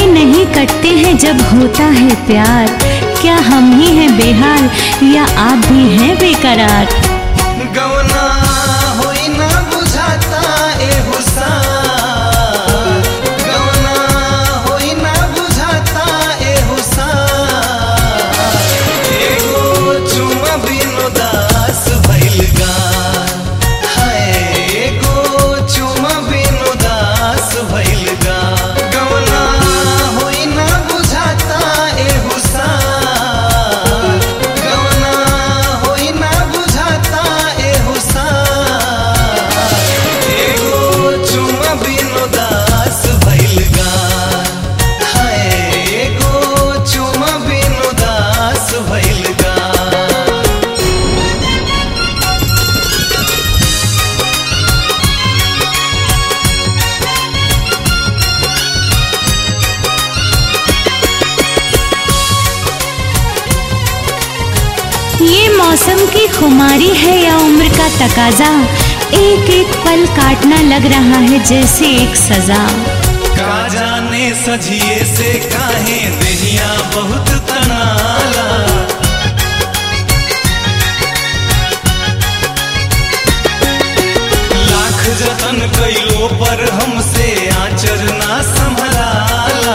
नहीं कटते हैं जब होता है प्यार। क्या हम ही हैं बेहाल या आप भी हैं बेकरार? गवना होई ना बुझाता ए हुसार, गवना होई ना बुझाता ए हुसार। एगो चुमा बिनु दास भइल गार, हाय एगो चुमा बिनु दास भइल गार। गवना होई ना बुझाता ए हुसार, गवना होई ना बुझाता ए हुसार। एगो चुमा बिनु दास भइल गार, हाय एगो चुमा बिनु दास भइल गार। ये मौसम की खुमारी है या उम्र का तकाजा? एक एक पल काटना लग रहा है जैसे एक सजा। का जाने सजिए से काहे देहिया बहुत तनाला। लाख जतन कइलो पर हमसे आचर ना संभलाला।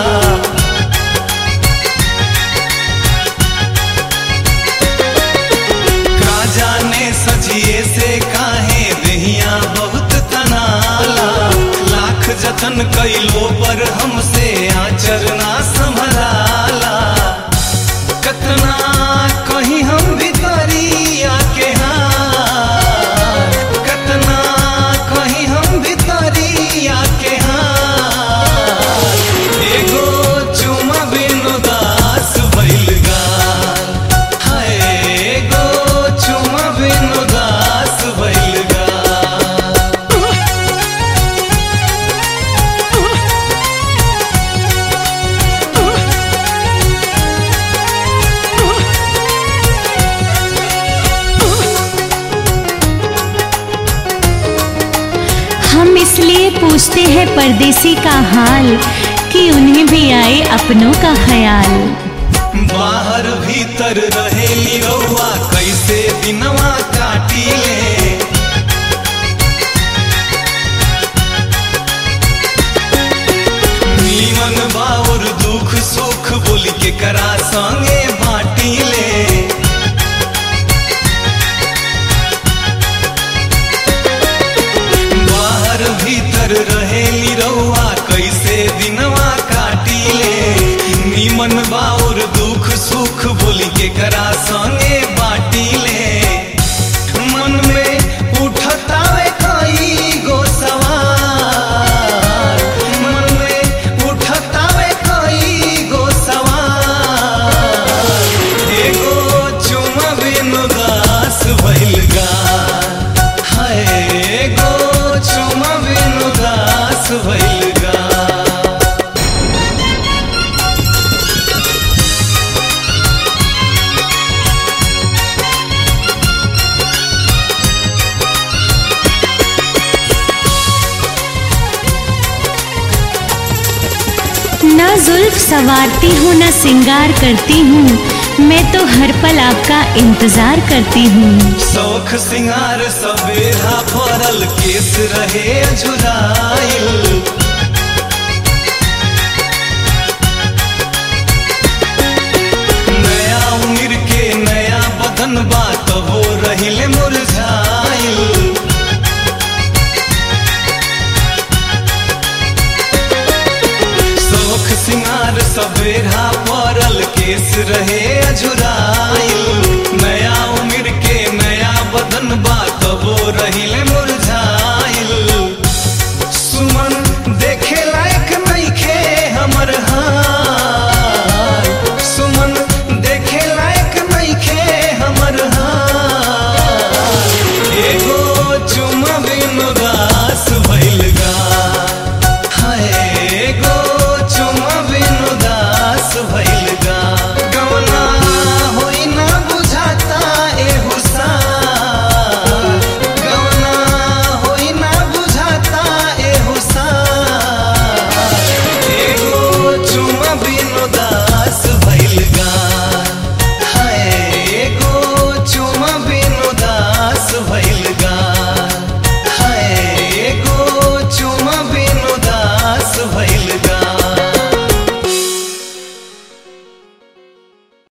का जाने सजिए से काहे देहिया बहुत तनाला। लाख जतन कइलो पर हमसे आचर ना संभलाला। कतना कहीं हम भितरिया के हार, कतना कहीं हम भितरिया के हार। एगो चुमा बिनु दास भइल गार, हाय एगो चुमा बिनु दास भइल गार। हम इसलिए पूछते हैं परदेसी का हाल कि उन्हें भी आए अपनों का ख्याल। बाहर भीतर रहेली रउआ कैसे दिनवा काटिले। नीमन बाउर दुख सुख बोल के करा संगे बाटिले। बाहर भीतर रहेली रउआ कैसे दिनवा काटिले। नीमन बाउर दुख सुख बोली के करा संगे बाटिले। मन में उठतावे कई गो सवाल, मन में उठतावे कई गो सवाल। एगो चुमा बिनु दास भइल गार, हाय एगो चुमा बिनु दास भइल गार। ना जुल्फ संवारती हूँ ना सिंगार करती हूँ, मैं तो हर पल आपका इंतजार करती हूँ। शौख सिंगार सवेरा भरल केस रहे झुराइल। नया उम्र के नया बदन बात हो रहिले मुरझाइल। शौख सिंगार सवेरा भरल केस रहे झुराइल।